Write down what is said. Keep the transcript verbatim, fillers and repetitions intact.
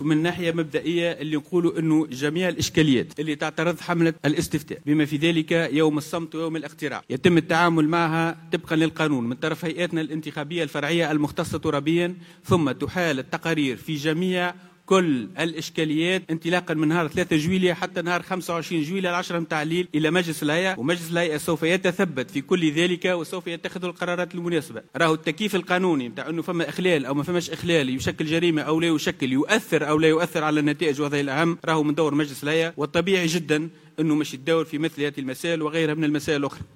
من ناحية مبدئية اللي نقولوا أنه جميع الإشكاليات اللي تعترض حملة الاستفتاء بما في ذلك يوم الصمت ويوم الاقتراع يتم التعامل معها طبقا للقانون من طرف هيئاتنا الانتخابية الفرعية المختصة ترابيا، ثم تحال التقارير في جميع كل الإشكاليات انطلاقا من نهار ثلاثة جويلية حتى نهار خمسة وعشرين جويلية العشرة متاع الليل إلى مجلس الهيئة، ومجلس الهيئة سوف يتثبت في كل ذلك وسوف يتخذ القرارات المناسبة. راهو التكييف القانوني نتاع أنه فما إخلال أو ما فماش إخلال يشكل جريمة أو لا يشكل يؤثر أو لا يؤثر على النتائج، وهذا الأهم راهو من دور مجلس الهيئة، والطبيعي جدا أنه مش يتداول في مثل هذه المسائل وغيرها من المسائل الأخرى.